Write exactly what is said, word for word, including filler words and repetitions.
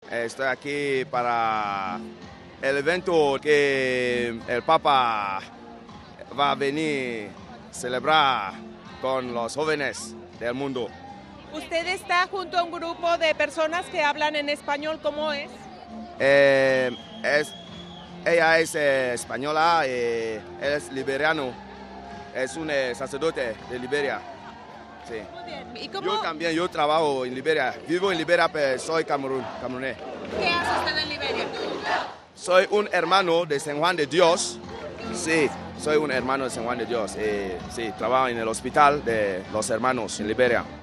Estoy aquí para el evento que el Papa va a venir a celebrar con los jóvenes del mundo. Usted está junto a un grupo de personas que hablan en español, ¿cómo es? Eh, es, ella es eh, española, eh, él es liberiano, es un eh, sacerdote de Liberia. Sí. Muy bien. ¿Y cómo, Yo también, yo trabajo en Liberia, vivo en Liberia, pero soy camerún, camerunés. qué hace usted en Liberia? Soy un hermano de San Juan de Dios, sí, soy un hermano de San Juan de Dios, eh, sí, trabajo en el hospital de los hermanos en Liberia.